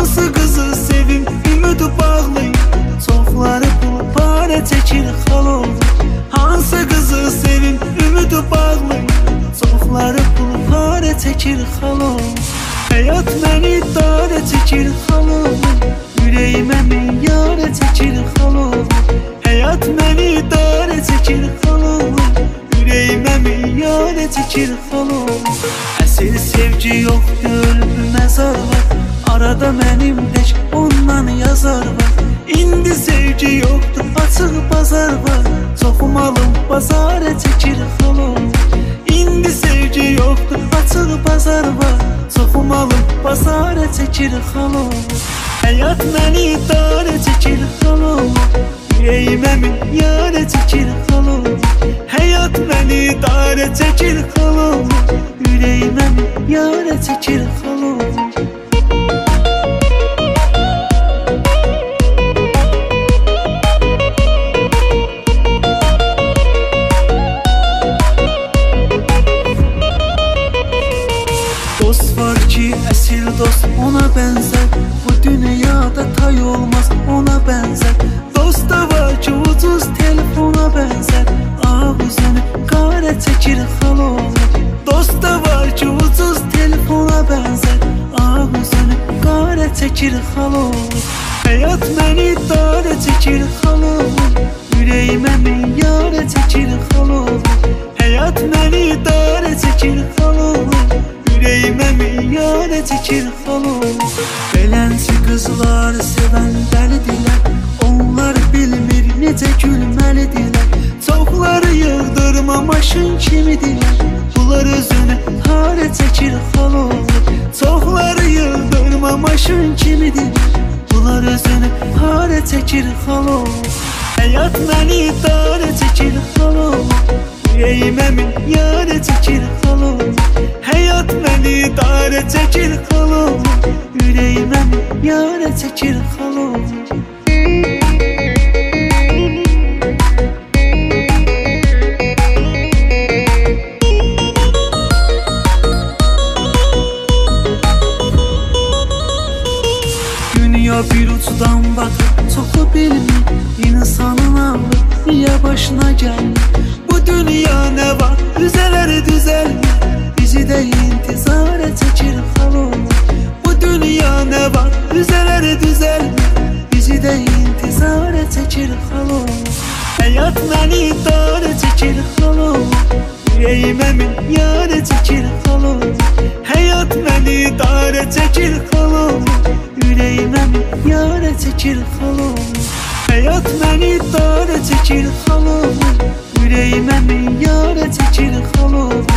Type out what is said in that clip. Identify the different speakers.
Speaker 1: hansı qızı sevim, ümid bağlayım. Çoxları pul parə çəkir xalov. Hansı qızı sevim, ümid bağlayım. Çoxları pul parə çəkir xalov. Həyat məni darə çəkir xalov. Ürəyimə milyarə çəkir xalov. Həyat məni darə çəkir xalov. Ürəyimə milyarə çəkir xalov. Əsl sevgi yoxdur, ölüb məzar var. Arada mənim tək ondan yazar var. İndi sevgi yoxdur, açıq bazar var. Çoxum alım bazara çəkir xalov. İndi sevgi yoxdur, açıq bazar var. Çoxum alım bazara çəkir xalov. Həyat məni darə çəkir xalov. Ürəyimə milyarə çəkir xalov. Həyat məni darə çəkir xalov. Ürəyimə milyarə çəkir xalov. Dost var ki əsil dost ona bənzər. Bu dünyada tay olmaz ona bənzər. Dost da var ki ucuz telefona bənzər. Ağ üzünü qarə çəkir xalov. Dost da var ki ucuz telefona bənzər. Ağ üzünü qarə çəkir xalov. Həyat məni darə çəkir xalov. Ürəyimə milyarə çəkir xalov. Həyat məni darə çəkir xalov. Ürəyimə milyarə çəkir xalov. Belənçi qızlar sevən dəlidirlər. Onlar bilmir necə gülməlidirlər. Çoxları yığdırma maşın kimidirlər. Bunlar özünü harə çəkir xalov. Çoxları yığdırma maşın kimidirlər. Bunlar özünü harə çəkir xalov. Həyat məni darə çəkir xalov. Ürəyimə milyarə çəkir xalov. Həyat məni darə çəkir xalov. Ürəyimə milyarə çəkir xalov. Dünya bir uçdan baxır, çoxu bilmir. İnsanın ağlı niyə başına gəlmir? Bu dünya nə var, düzələr düzəlmir. Bizi də intizara çəkir xalov. Bu dünya nə var, düzələr düzəlmir. Bizi də intizara çəkir xalov. Həyat məni darə çəkir xalov. Ürəyimə milyarə çəkir xalov. Həyat məni darə çəkir xalov. Ürəyimə milyarə çəkir xalov. Həyat məni darə çəkir xalov. Ürəyimə milyarə çəkir xalov.